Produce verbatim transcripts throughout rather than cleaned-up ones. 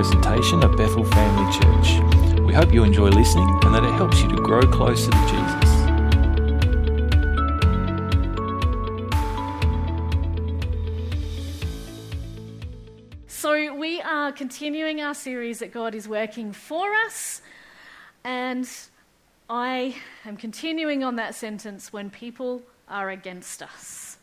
presentation of Bethel Family Church. We hope you enjoy listening and that it helps you to grow closer to Jesus. So we are continuing our series that God is working for us, and I am continuing on that sentence, when people are against us.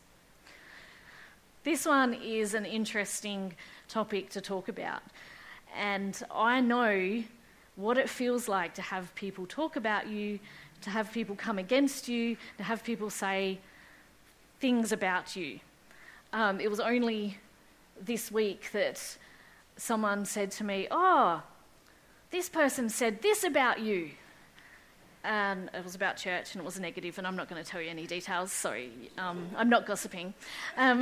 This one is an interesting topic to talk about, and I know what it feels like to have people talk about you, to have people come against you, to have people say things about you. Um, it was only this week that someone said to me, "Oh, this person said this about you." And it was about church, and it was negative, and I'm not going to tell you any details, sorry, um, I'm not gossiping. Um,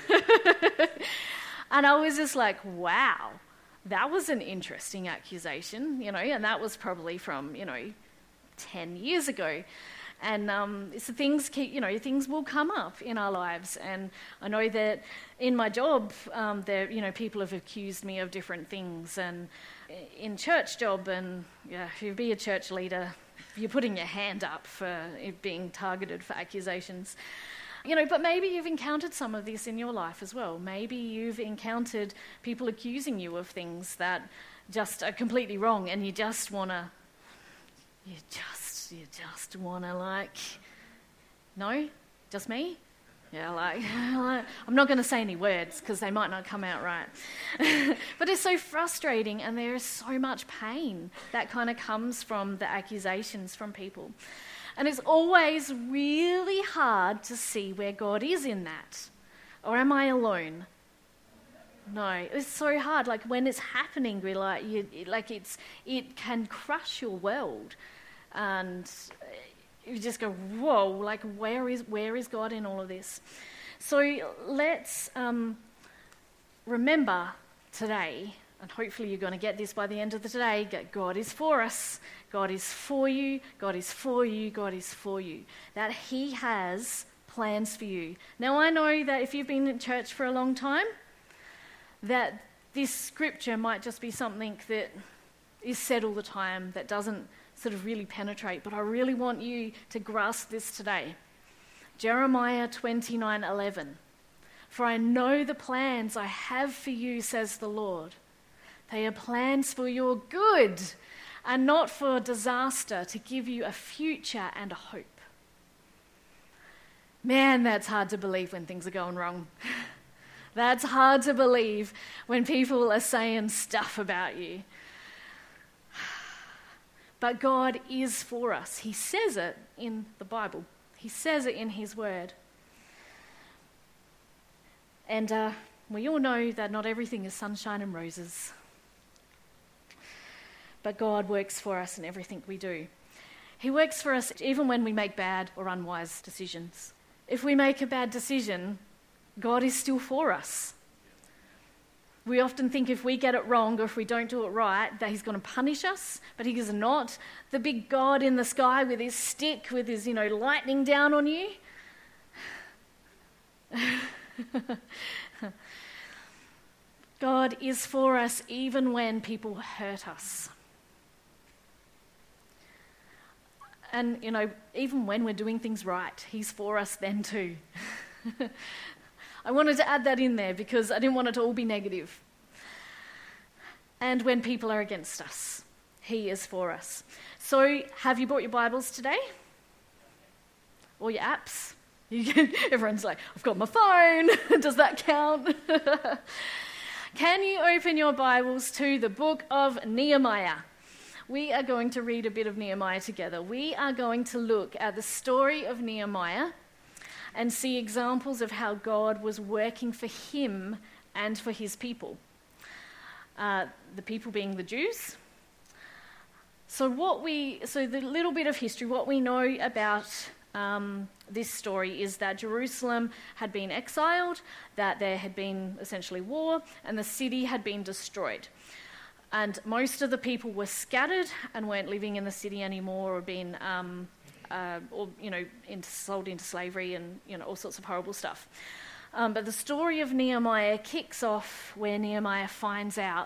and I was just like, wow, that was an interesting accusation, you know, and that was probably from, you know, ten years ago. And um, so things keep, you know, things will come up in our lives. And I know that in my job, um, there, you know, people have accused me of different things. And in church job, and yeah, if you be a church leader, you're putting your hand up for it being targeted for accusations. You know, but maybe you've encountered some of this in your life as well. Maybe you've encountered people accusing you of things that just are completely wrong, and you just want to, you just, you just want to like, no, just me? Yeah, like, I'm not going to say any words because they might not come out right. But it's so frustrating, and there is so much pain that kind of comes from the accusations from people. And it's always really hard to see where God is in that. Or am I alone? No, it's so hard. Like when it's happening, we're like, you, like it's it can crush your world, and you just go, whoa, like where is where is God in all of this? So let's um, remember today, and hopefully you're going to get this by the end of the day, that God is for us, God is for you, God is for you, God is for you. That He has plans for you. Now I know that if you've been in church for a long time, that this scripture might just be something that is said all the time, that doesn't sort of really penetrate, but I really want you to grasp this today. Jeremiah twenty-nine eleven. For I know the plans I have for you, says the Lord. They are plans for your good and not for disaster, to give you a future and a hope. Man, that's hard to believe when things are going wrong. That's hard to believe when people are saying stuff about you. But God is for us. He says it in the Bible. He says it in His Word. And uh, we all know that not everything is sunshine and roses. But God works for us in everything we do. He works for us even when we make bad or unwise decisions. If we make a bad decision, God is still for us. We often think if we get it wrong or if we don't do it right, that He's going to punish us, but He is not the big God in the sky with His stick, with His, you know, lightning down on you. God is for us even when people hurt us. And, you know, even when we're doing things right, He's for us then too. I wanted to add that in there because I didn't want it to all be negative. And when people are against us, He is for us. So have you brought your Bibles today? Or your apps? Everyone's like, I've got my phone. Does that count? Can you open your Bibles to the book of Nehemiah? We are going to read a bit of Nehemiah together. We are going to look at the story of Nehemiah and see examples of how God was working for him and for his people. Uh, the people being the Jews. So what we, so the little bit of history, what we know about um, this story is that Jerusalem had been exiled, that there had been essentially war, and the city had been destroyed. And most of the people were scattered and weren't living in the city anymore, or been um, uh, or you know, into, sold into slavery and you know all sorts of horrible stuff. Um, but the story of Nehemiah kicks off where Nehemiah finds out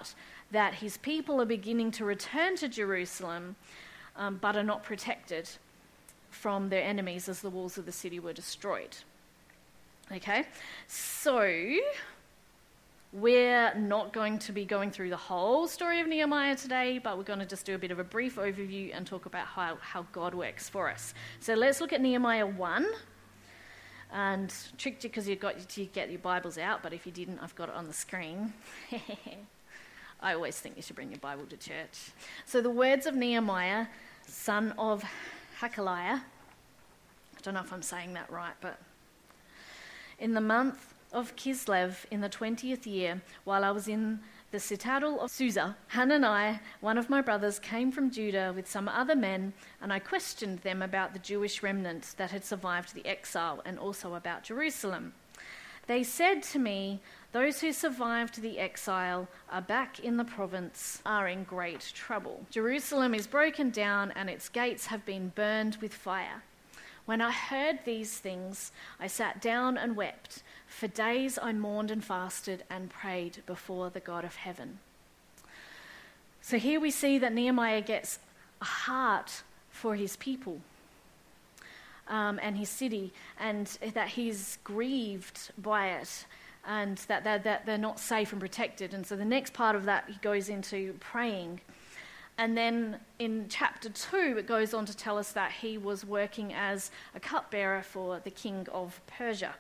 that his people are beginning to return to Jerusalem, um, but are not protected from their enemies as the walls of the city were destroyed. Okay, so we're not going to be going through the whole story of Nehemiah today, but we're going to just do a bit of a brief overview and talk about how, how God works for us. So let's look at Nehemiah one. And tricked you because you got to get your Bibles out, but if you didn't, I've got it on the screen. I always think you should bring your Bible to church. So the words of Nehemiah, son of Hakaliah. I don't know if I'm saying that right, but in the month of Kislev, in the twentieth year, while I was in the citadel of Susa, Hanani, one of my brothers, came from Judah with some other men, and I questioned them about the Jewish remnant that had survived the exile and also about Jerusalem. They said to me, "Those who survived the exile are back in the province, are in great trouble. Jerusalem is broken down and its gates have been burned with fire." When I heard these things, I sat down and wept. For days I mourned and fasted and prayed before the God of heaven. So here we see that Nehemiah gets a heart for his people um, and his city, and that he's grieved by it, and that they're, that they're not safe and protected. And so the next part of that, he goes into praying. And then in chapter two, it goes on to tell us that he was working as a cupbearer for the king of Persia.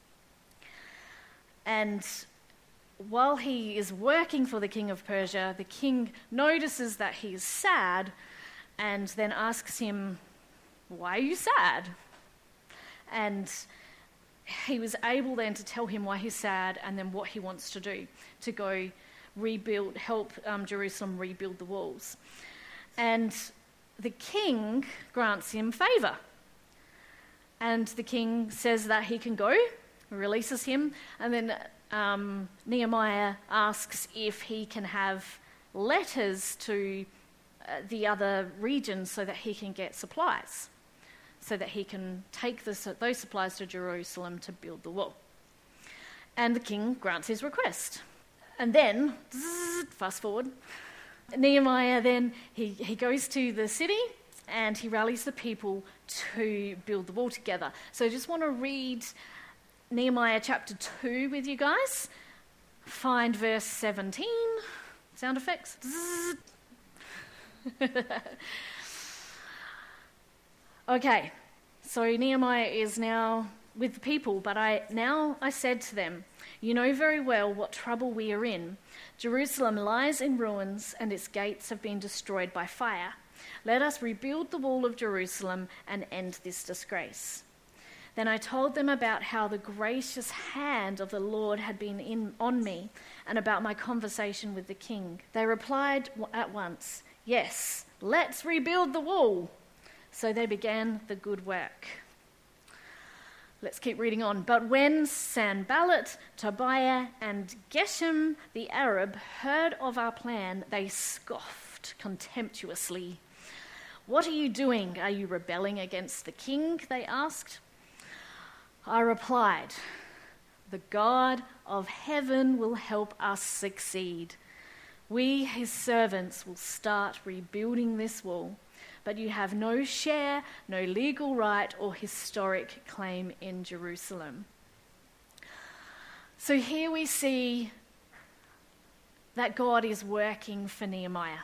And while he is working for the king of Persia, the king notices that he is sad and then asks him, "Why are you sad?" And he was able then to tell him why he's sad and then what he wants to do to go rebuild, help um, Jerusalem rebuild the walls. And the king grants him favour. And the king says that he can go, releases him, and then um, Nehemiah asks if he can have letters to uh, the other regions so that he can get supplies, so that he can take this, those supplies to Jerusalem to build the wall. And the king grants his request. And then, fast forward, Nehemiah then, he, he goes to the city and he rallies the people to build the wall together. So I just want to read Nehemiah chapter two with you guys. Find verse seventeen. Sound effects. Okay, so Nehemiah is now with the people, but I now I said to them, "You know very well what trouble we are in. Jerusalem lies in ruins and its gates have been destroyed by fire. Let us rebuild the wall of Jerusalem and end this disgrace." Then I told them about how the gracious hand of the Lord had been in, on me, and about my conversation with the king. They replied at once, "Yes, let's rebuild the wall." So they began the good work. Let's keep reading on. But when Sanballat, Tobiah, and Geshem the Arab heard of our plan, they scoffed contemptuously. "What are you doing? Are you rebelling against the king?" they asked. I replied, "The God of heaven will help us succeed. We, his servants, will start rebuilding this wall. But you have no share, no legal right or historic claim in Jerusalem." So here we see that God is working for Nehemiah.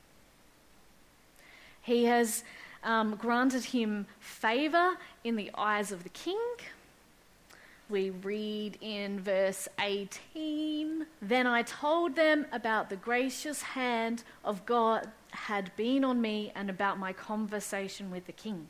He has um, granted him favour in the eyes of the king. We read in verse eighteen, "Then I told them about the gracious hand of God had been on me and about my conversation with the king."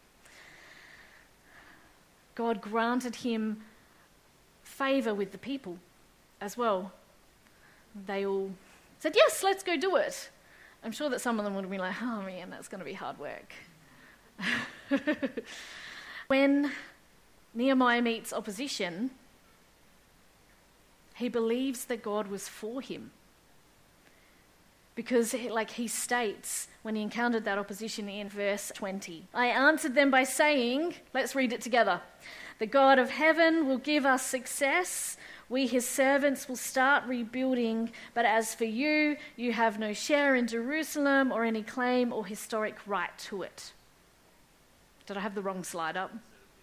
God granted him favour with the people as well. They all said, "Yes, let's go do it." I'm sure that some of them would have been like, "Oh man, that's going to be hard work." When Nehemiah meets opposition, he believes that God was for him. Because, like he states when he encountered that opposition in verse twenty, "I answered them by saying," let's read it together, "The God of heaven will give us success. We, his servants, will start rebuilding, but as for you, you have no share in Jerusalem or any claim or historic right to it. Did I have the wrong slide up?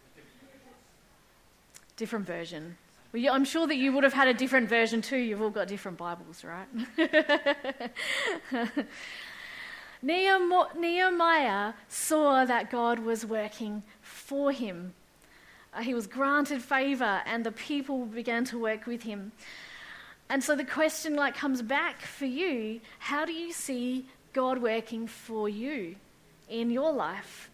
Different version. Well, I'm sure that you would have had a different version too. You've all got different Bibles, right? Nehemiah saw that God was working for him. Uh, he was granted favour and the people began to work with him. And so the question like comes back for you, how do you see God working for you in your life?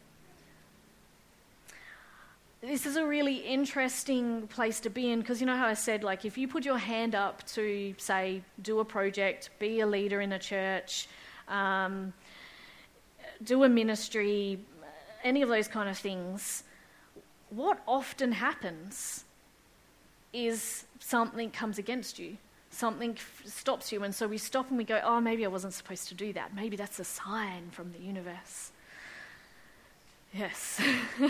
This is a really interesting place to be in because you know how I said, like, if you put your hand up to, say, do a project, be a leader in a church, um, do a ministry, any of those kind of things, what often happens is something comes against you. Something f- stops you, and so we stop and we go, oh, maybe I wasn't supposed to do that. Maybe that's a sign from the universe. Yes.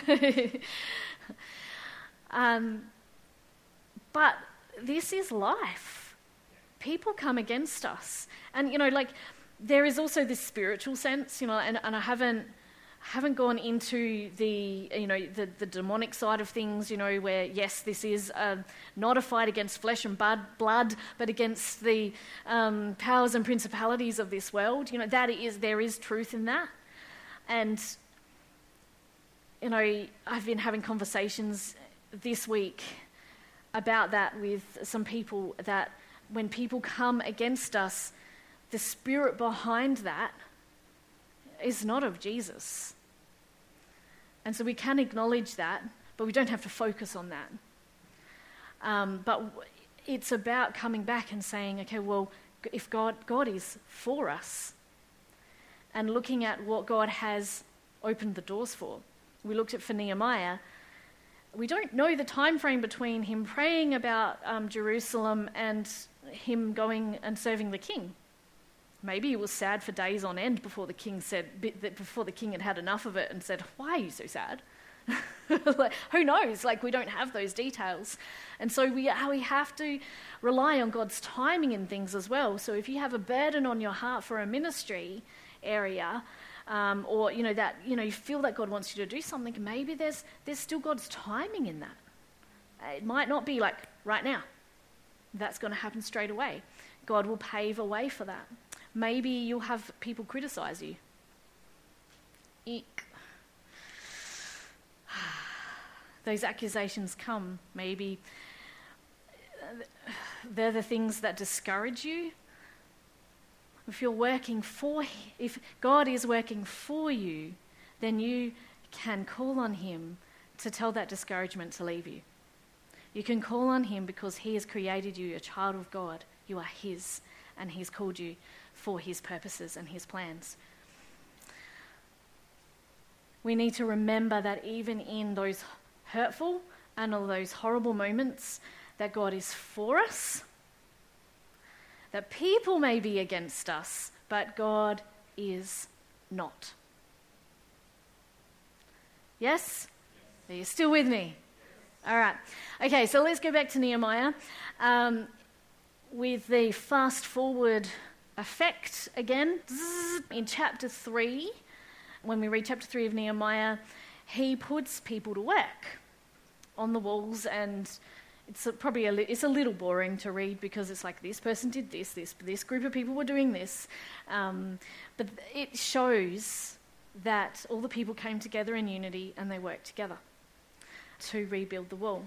um, but this is life. People come against us. And, you know, like, there is also this spiritual sense, you know, and, and I haven't haven't gone into the, you know, the, the demonic side of things, you know, where, yes, this is uh, not a fight against flesh and blood, blood but against the um, powers and principalities of this world. You know, that is, there is truth in that. And, you know, I've been having conversations this week about that with some people, that when people come against us, the spirit behind that is not of Jesus. And so we can acknowledge that, but we don't have to focus on that. Um, but it's about coming back and saying, okay, well, if God, God is for us, and looking at what God has opened the doors for. We looked at for Nehemiah. We don't know the time frame between him praying about um, Jerusalem and him going and serving the king. Maybe he was sad for days on end before the king said, before the king had had enough of it and said, why are you so sad? Like, who knows? Like, we don't have those details. And so we, we have to rely on God's timing in things as well. So if you have a burden on your heart for a ministry area, um, or, you know, that, you know, you feel that God wants you to do something, maybe there's, there's still God's timing in that. It might not be like right now. That's going to happen straight away. God will pave a way for that. Maybe you'll have people criticize you. Eek. Those accusations come. Maybe they're the things that discourage you. If you're working for, if God is working for you, then you can call on him to tell that discouragement to leave you. You can call on him because he has created you a child of God. You are his, and he's called you for his purposes and his plans. We need to remember that even in those hurtful and all those horrible moments, that God is for us, that people may be against us, but God is not. Yes? Are you still with me? All right. Okay, so let's go back to Nehemiah. Um, with the fast forward effect again, in chapter three, when we read chapter three of Nehemiah, he puts people to work on the walls, and it's a, probably a, li- it's a little boring to read because it's like this person did this, this, this group of people were doing this, um, but it shows that all the people came together in unity and they worked together to rebuild the wall.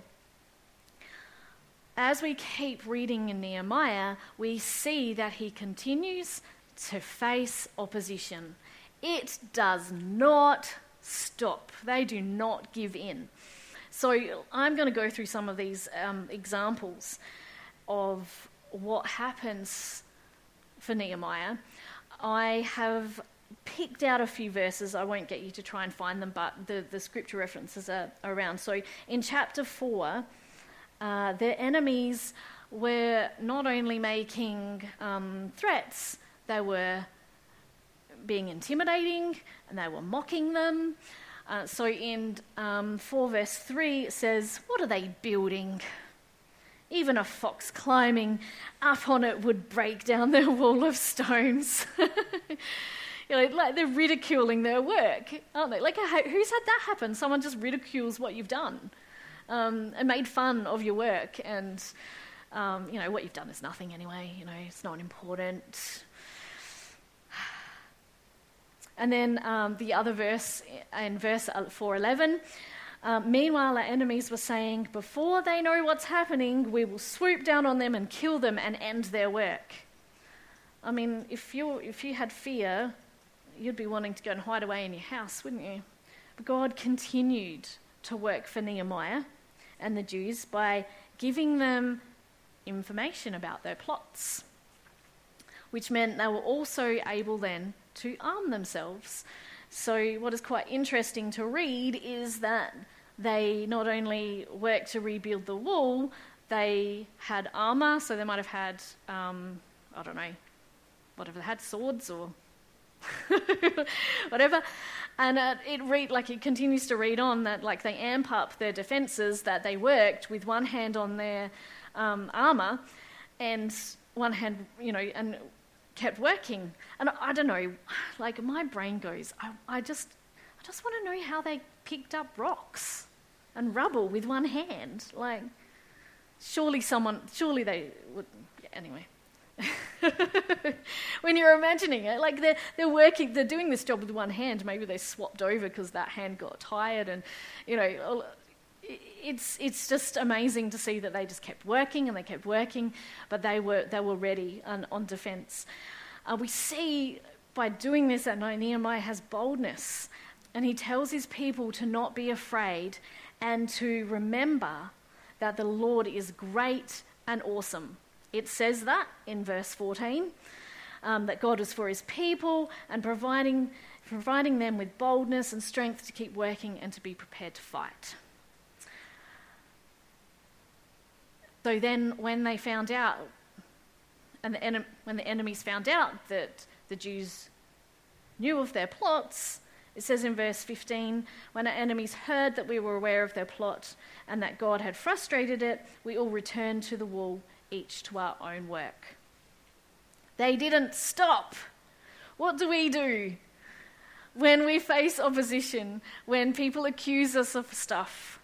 As we keep reading in Nehemiah, we see that he continues to face opposition. It does not stop. They do not give in. So I'm going to go through some of these um, examples of what happens for Nehemiah. I have picked out a few verses. I won't get you to try and find them, but the, the scripture references are around. So in chapter four, uh, their enemies were not only making um, threats, they were being intimidating and they were mocking them. Uh, so in um, four verse three it says, what are they building? Even a fox climbing up on it would break down their wall of stones. You know, like they're ridiculing their work, aren't they? Like, who's had that happen? Someone just ridicules what you've done um, and made fun of your work, and um, you know what you've done is nothing anyway. You know, it's not important. And then um, the other verse in verse four eleven. Um, Meanwhile, our enemies were saying, before they know what's happening, we will swoop down on them and kill them and end their work. I mean, if you if you had fear, you'd be wanting to go and hide away in your house, wouldn't you? But God continued to work for Nehemiah and the Jews by giving them information about their plots, which meant they were also able then to arm themselves. So what is quite interesting to read is that they not only worked to rebuild the wall, they had armour, so they might have had, um, I don't know, whatever they had, swords or whatever. And uh, it read like it continues to read on that like they amp up their defences, that they worked with one hand on their um, armour and one hand, you know, and kept working. And I, I don't know, like my brain goes, I, I just I just want to know how they picked up rocks and rubble with one hand. Like, surely someone, surely they would, yeah, anyway. When you're imagining it, like they're, they're working, they're doing this job with one hand, maybe they swapped over because that hand got tired, and, you know, it's it's just amazing to see that they just kept working and they kept working, but they were they were ready on, on defence. Uh, we see by doing this that Nehemiah has boldness, and he tells his people to not be afraid and to remember that the Lord is great and awesome. It says that in verse fourteen, um, that God was for his people and providing providing them with boldness and strength to keep working and to be prepared to fight. So then when they found out, and the en- when the enemies found out that the Jews knew of their plots, it says in verse fifteen, when our enemies heard that we were aware of their plot and that God had frustrated it, we all returned to the wall, each to our own work. They didn't stop. What do we do when we face opposition, when people accuse us of stuff?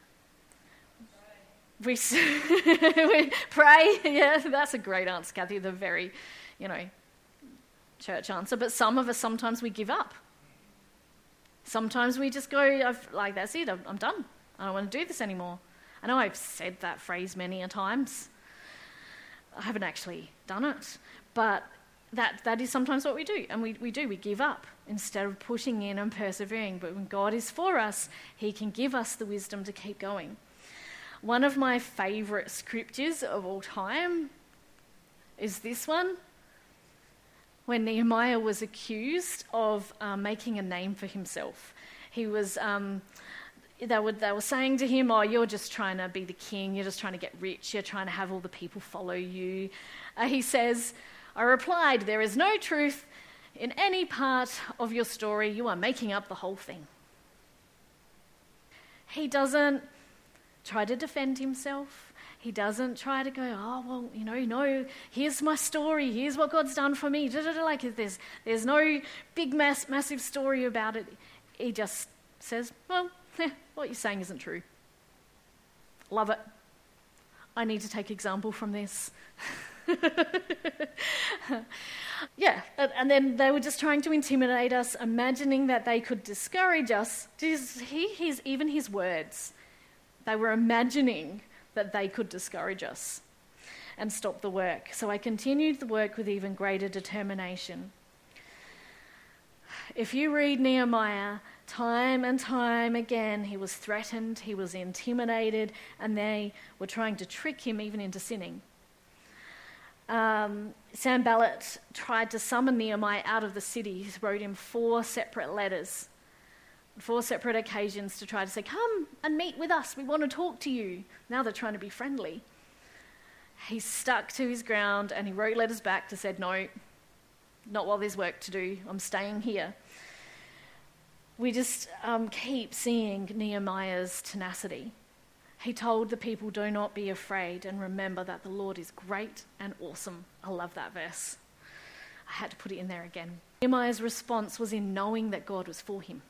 We, we pray. Yeah, that's a great answer, Kathy. The very, you know, church answer. But some of us, sometimes we give up. Sometimes we just go, I've, like, that's it, I'm, I'm done. I don't want to do this anymore. I know I've said that phrase many a times. I haven't actually done it. But that that is sometimes what we do. And we, we do, we give up instead of pushing in and persevering. But when God is for us, he can give us the wisdom to keep going. One of my favourite scriptures of all time is this one, when Nehemiah was accused of um, making a name for himself. He was, um, they were, they were saying to him, oh, you're just trying to be the king, you're just trying to get rich, you're trying to have all the people follow you. Uh, he says, I replied, there is no truth in any part of your story, you are making up the whole thing. He doesn't try to defend himself. He doesn't try to go, oh, well, you know, no, here's my story, here's what God's done for me. Like, there's, there's no big, mass, massive story about it. He just says, well, eh, what you're saying isn't true. Love it. I need to take example from this. Yeah, and then they were just trying to intimidate us, imagining that they could discourage us. Just hear his, even his words. They were imagining that they could discourage us and stop the work. So I continued the work with even greater determination. If you read Nehemiah, time and time again, he was threatened, he was intimidated, and they were trying to trick him even into sinning. Um, Sanballat tried to summon Nehemiah out of the city. He wrote him four separate letters, four separate occasions to try to say, come and meet with us, we want to talk to you. Now they're trying to be friendly. He stuck to his ground and he wrote letters back to said, no, not while there's work to do, I'm staying here. We just um, keep seeing Nehemiah's tenacity. he told the people, do not be afraid and remember that the Lord is great and awesome. I love that verse. I had to put it in there again. Nehemiah's response was in knowing that God was for him.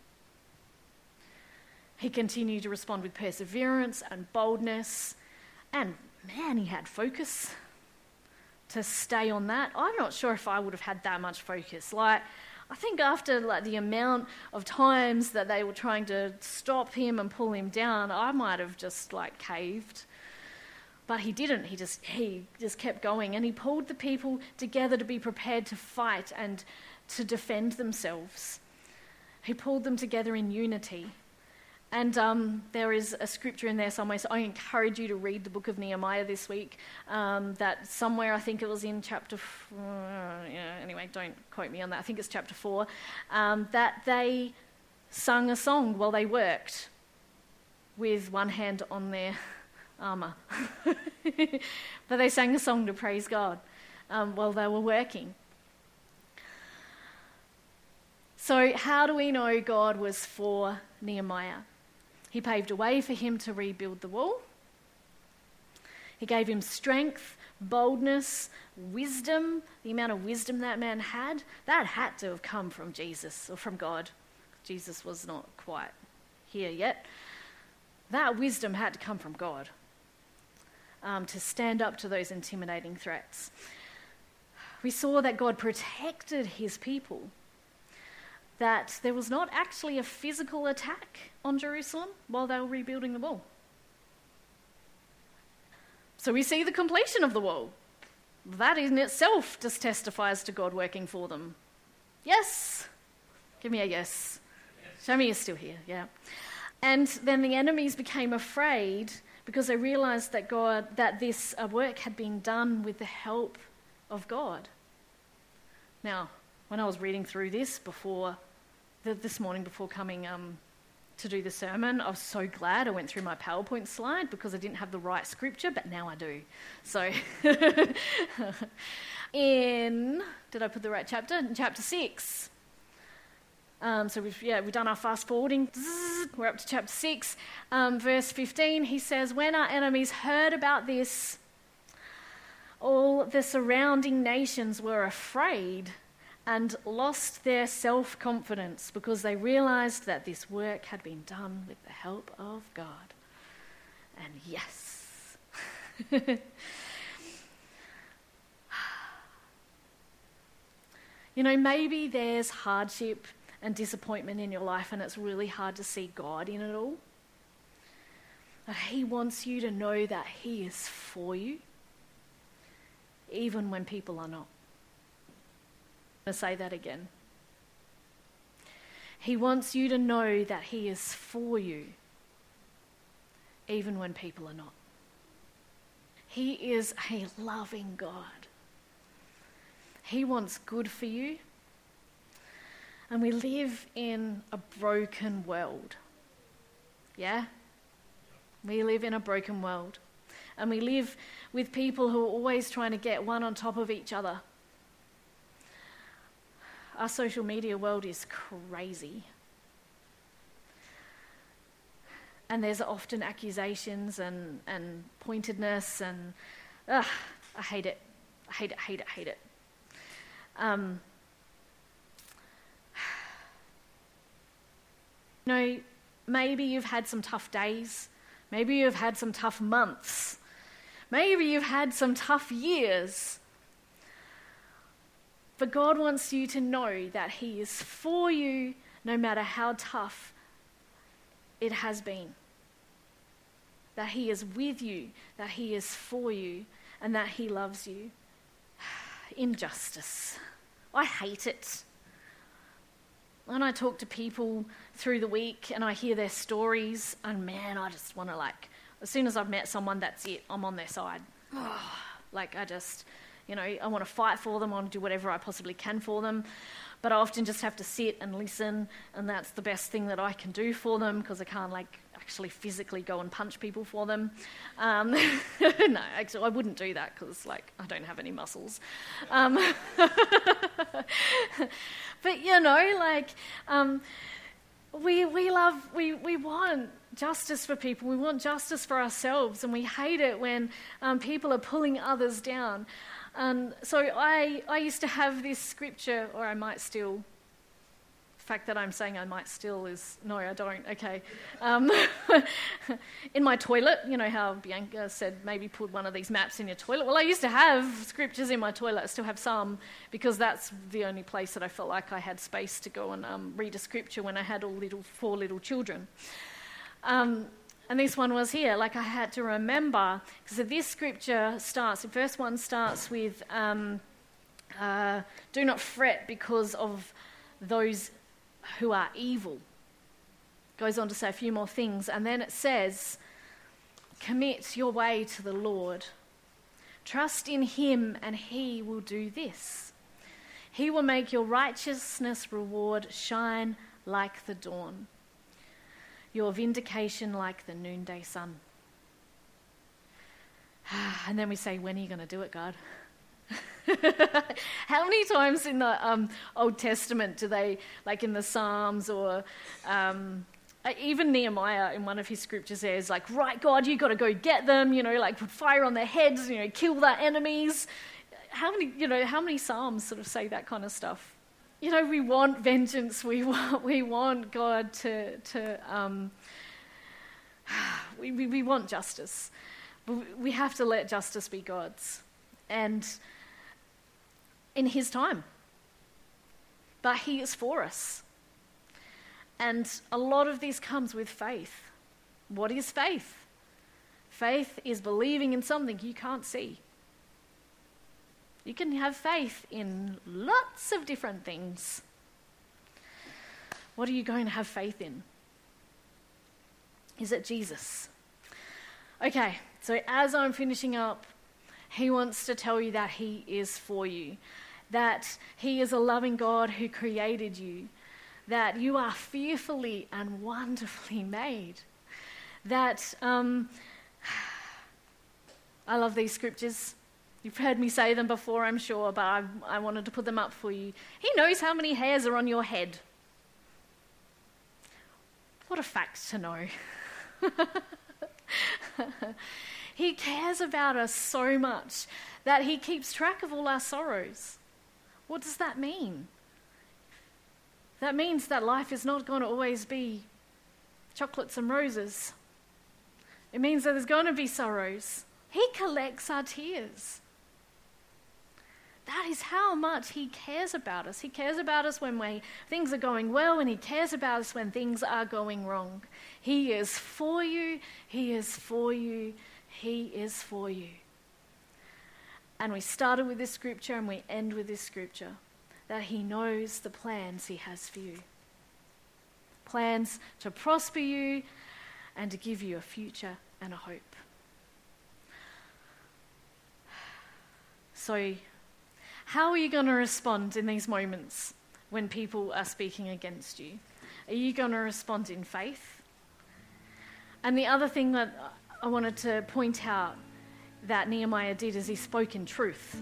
He continued to respond with perseverance and boldness, and man, he had focus to stay on that. I'm not sure if I would have had that much focus. Like, I think after like the amount of times that they were trying to stop him and pull him down, I might have just like caved. But he didn't. He just he just kept going, and he pulled the people together to be prepared to fight and to defend themselves. He pulled them together in unity. And um, there is a scripture in there somewhere, so I encourage you to read the book of Nehemiah this week. Um, that somewhere, I think it was in chapter four, yeah, anyway, don't quote me on that, I think it's chapter four, um, that they sung a song while they worked with one hand on their armour. But they sang a song to praise God um, while they were working. So how do we know God was for Nehemiah? He paved a way for him to rebuild the wall. He gave him strength, boldness, wisdom. The amount of wisdom that man had, that had to have come from Jesus or from God. Jesus was not quite here yet. That wisdom had to come from God um, to stand up to those intimidating threats. We saw that God protected his people, that there was not actually a physical attack on Jerusalem while they were rebuilding the wall. So we see the completion of the wall. That in itself just testifies to God working for them. Yes? Give me a yes. yes. Show me you're still here, yeah. And then the enemies became afraid because they realised that God, that this uh, work had been done with the help of God. Now, when I was reading through this before, the, this morning before coming um, to do the sermon, I was so glad I went through my PowerPoint slide because I didn't have the right scripture, but now I do. So, in, did I put the right chapter? In chapter six. Um, so we've, yeah, we've done our fast forwarding. We're up to chapter six, um, verse fifteen. He says, when our enemies heard about this, all the surrounding nations were afraid and lost their self-confidence because they realised that this work had been done with the help of God. And yes. You know, maybe there's hardship and disappointment in your life and it's really hard to see God in it all. But he wants you to know that he is for you, even when people are not. I'm going to say that again. He wants you to know that he is for you, even when people are not. He is a loving God. He wants good for you. And we live in a broken world. Yeah? We live in a broken world. And we live with people who are always trying to get one on top of each other. Our social media world is crazy. And there's often accusations and, and pointedness and, ugh, I hate it. I hate it, hate it, hate it. Um, you know, maybe you've had some tough days. Maybe you've had some tough months. Maybe you've had some tough years. But God wants you to know that he is for you no matter how tough it has been. That he is with you, that he is for you, and that he loves you. Injustice. I hate it. When I talk to people through the week and I hear their stories, and man, I just want to like, as soon as I've met someone, that's it, I'm on their side. Oh, like I just... You know, I want to fight for them, I want to do whatever I possibly can for them, but I often just have to sit and listen, and that's the best thing that I can do for them because I can't, like, actually physically go and punch people for them. Um, no, actually, I wouldn't do that because, like, I don't have any muscles. Um, but, you know, like, um, we we love, we, we want justice for people. We want justice for ourselves, and we hate it when um, people are pulling others down. Um, so I, I used to have this scripture, or I might still. The fact that I'm saying I might still is, no, I don't, okay. Um, in my toilet, you know how Bianca said maybe put one of these maps in your toilet? Well, I used to have scriptures in my toilet. I still have some, because that's the only place that I felt like I had space to go and um, read a scripture when I had all little four little children. Um, and this one was here, like I had to remember, because this scripture starts, the first one starts with, um, uh, do not fret because of those who are evil. Goes on to say a few more things, and then it says, commit your way to the Lord. Trust in him, and he will do this. He will make your righteousness reward shine like the dawn, your vindication like the noonday sun. And then we say, when are you going to do it, God? How many times in the um, Old Testament do they, like in the Psalms or um, even Nehemiah in one of his scriptures says, like, right, God, you got to go get them, you know, like put fire on their heads, you know, kill their enemies. How many, you know, how many Psalms sort of say that kind of stuff? You know, we want vengeance. We want, we want God to, to um, we, we, we want justice. But we have to let justice be God's. And in his time. But he is for us. And a lot of this comes with faith. What is faith? Faith is believing in something you can't see. You can have faith in lots of different things. What are you going to have faith in? Is it Jesus? Okay, so as I'm finishing up, he wants to tell you that he is for you, that he is a loving God who created you, that you are fearfully and wonderfully made, that um, I love these scriptures. You've heard me say them before, I'm sure, but I, I wanted to put them up for you. He knows how many hairs are on your head. What a fact to know. He cares about us so much that he keeps track of all our sorrows. What does that mean? That means that life is not going to always be chocolates and roses. It means that there's going to be sorrows. He collects our tears. That is how much he cares about us. He cares about us when we, things are going well, and he cares about us when things are going wrong. He is for you. He is for you. He is for you. And we started with this scripture and we end with this scripture, that he knows the plans he has for you. Plans to prosper you and to give you a future and a hope. So, how are you going to respond in these moments when people are speaking against you? Are you going to respond in faith? And the other thing that I wanted to point out that Nehemiah did is he spoke in truth.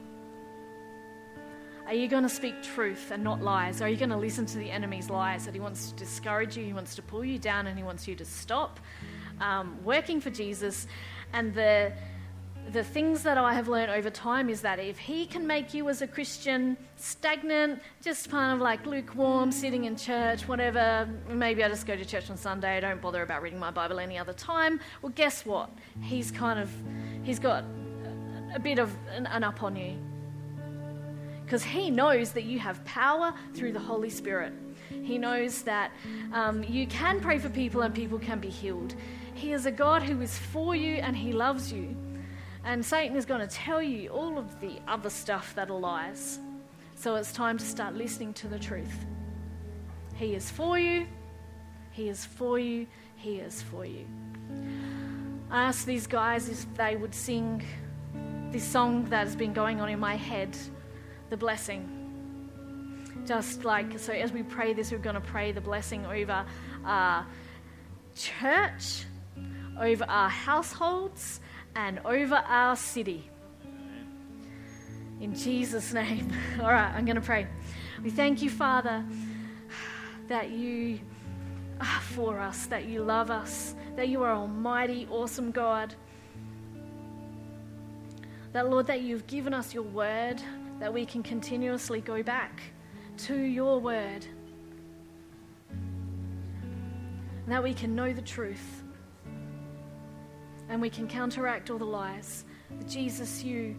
Are you going to speak truth and not lies? Are you going to listen to the enemy's lies that he wants to discourage you, he wants to pull you down, and he wants you to stop um, working for Jesus? And the the things that I have learned over time is that if he can make you as a Christian stagnant, just kind of like lukewarm, sitting in church, whatever, maybe I just go to church on Sunday, I don't bother about reading my Bible any other time, well, guess what? He's kind of, he's got a bit of an, an up on you. Because he knows that you have power through the Holy Spirit. He knows that um, you can pray for people and people can be healed. He is a God who is for you and he loves you. And Satan is going to tell you all of the other stuff that are lies. So it's time to start listening to the truth. He is for you. He is for you. He is for you. I asked these guys if they would sing this song that has been going on in my head, The Blessing. Just like, so as we pray this, we're going to pray the blessing over our church, over our households, and over our city. In Jesus' name. All right, I'm going to pray. We thank you, Father, that you are for us, that you love us, that you are almighty, awesome God. That, Lord, that you've given us your word, that we can continuously go back to your word, and that we can know the truth, and we can counteract all the lies. Jesus, you,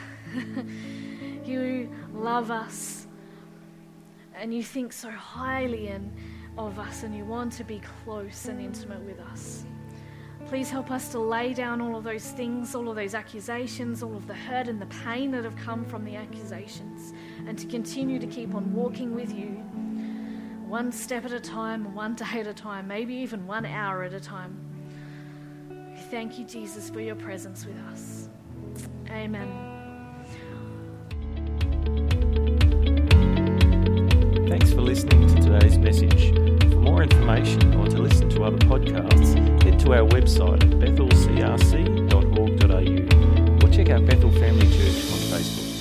you love us, and you think so highly and of us, and you want to be close and intimate with us. Please help us to lay down all of those things, all of those accusations, all of the hurt and the pain that have come from the accusations, and to continue to keep on walking with you, one step at a time, one day at a time, maybe even one hour at a time. We thank you, Jesus, for your presence with us. Amen. Thanks for listening to today's message. For more information or to listen to other podcasts, head to our website at bethel c r c dot org dot a u or check out Bethel Family Church on Facebook.